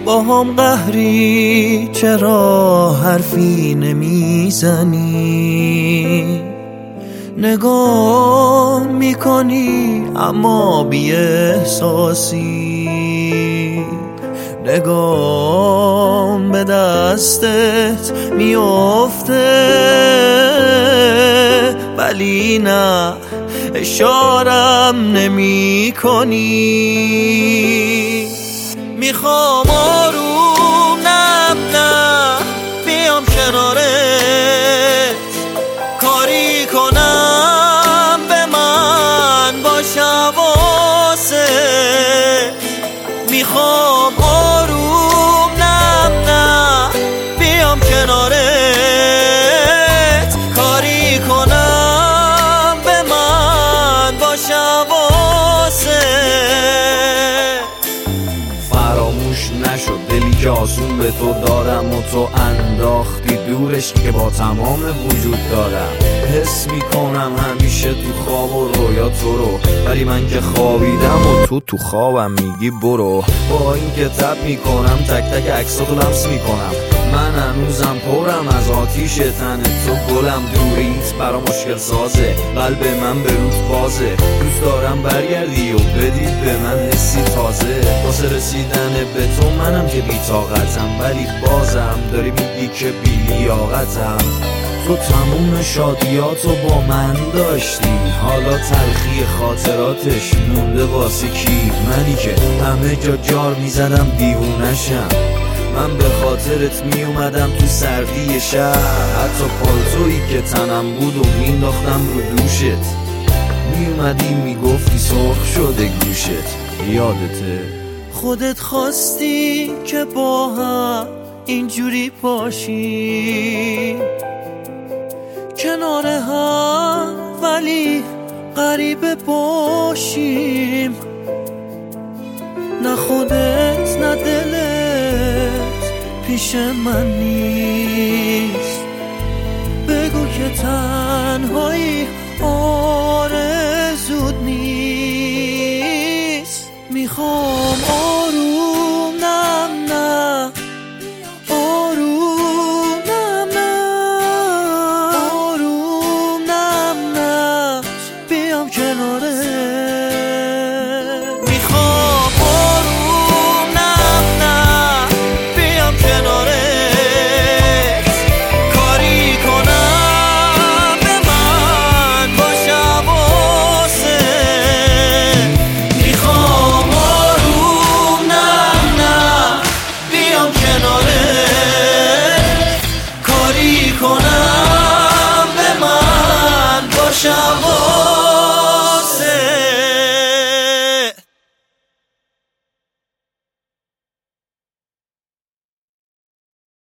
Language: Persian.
با هم قهری چرا حرفی نمیزنی؟ نگاه میکنی اما بی احساسی، نگام به دستت میافته ولی نه اشارم نمی کنی. میخوام آروم نه بیام کنارت، کاری کنم به من باش حواست. میخوام آروم نه بیام کنارت، کاری کنم به من باش حواست. فراموش نشد دلی که آسون به تو دارم و تو انداختی دورش که با تمام وجود دارم. حس میکنم همیشه تو خواب و رویا تو رو، ولی من که خوابیدم و تو خوابم میگی برو. با این که تب میکنم تک تک عکساتو لمس میکنم، من هنوزم پرم از آتیش تن تو. گلم دوریت برا مشکل سازه، قلب من به روت بازه. دوست دارم برگردی و بدی به من حسی تازه. واسه رسیدن به تو منم که بی‌طاقتم، ولی بازم داری میگی که بی‌لیاقتم. تو تموم شادیاتو با من داشتی، حالا تلخی خاطراتش مونده واسه کی؟ منی که همه جا جار میزدم دیوونشم. من به خاطرت می اومدم تو سردی شهر، حتی پالتویی که تنم بود و مینداختم رو دوشت. می اومدی میگفتی سرخ شده گوشت، یادته؟ خودت خواستی که با هم اینجوری باشیم، کنار هم ولی غریبه باشیم. نه خودت نه دلت پیش من نیست، بگو که تنهایی آرزوت نیست. میخوام